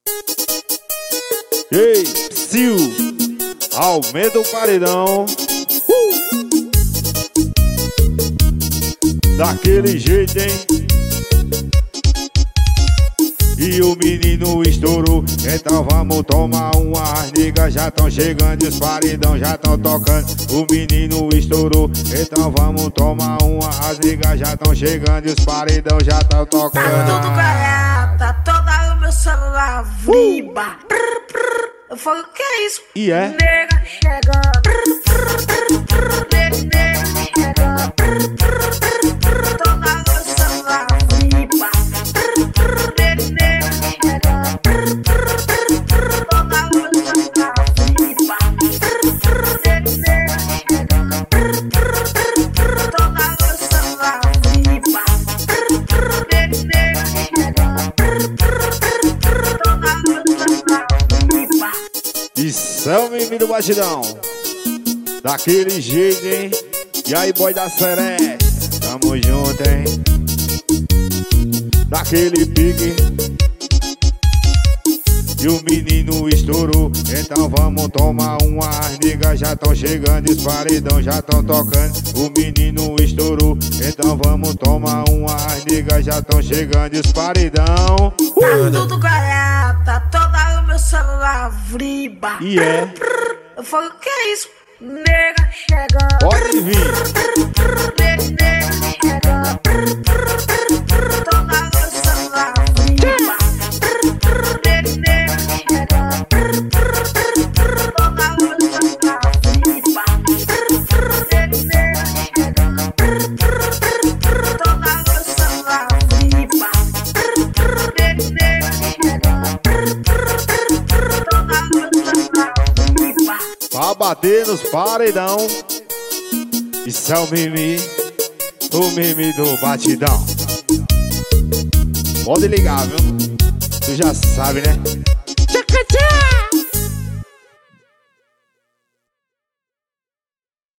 Ei, psiu, aumenta o paredão. Daquele jeito, hein? E o menino estourou, então vamos tomar uma. As niggas já tão chegando e os paredão já tão tocando. O menino estourou, então vamos tomar uma. As niggas já tão chegando e os paredão já tão tocando. Tá tudo garata, toda o meu celular vibra. Eu falo, o que é isso? E é? Nega chegando. Nega chegando. Toda o meu celular vibra. Nega chegando. Toda o meu celular vibra. Nega chegando. Toda o meu celular vibra. Nega chegando. Toda o meu celular vibra. Isso é o mimimi do batidão. Daquele jeito, hein? E aí, boy da Sereste, tamo junto, hein? Daquele pique. E o menino estourou, então vamos tomar uma. As niggas já tão chegando e os paredão já tão tocando. O menino estourou, então vamos tomar uma. As niggas já tão chegando e os paredão. Tá tudo garata, toda o meu celular vibra. E é? Eu falo, o que é isso? Nega chegando. Pode vir. Nega chegando. Toda o meu celular vibra. Nega chegando. Toda o meu celular vibra. Nega chegando. Toda o meu celular vibra. Nega chegando. Toda o meu celular vibra. Pra bater nos paredão. Isso é o mimimi do batidão. Pode ligar, viu? Tu já sabe, né?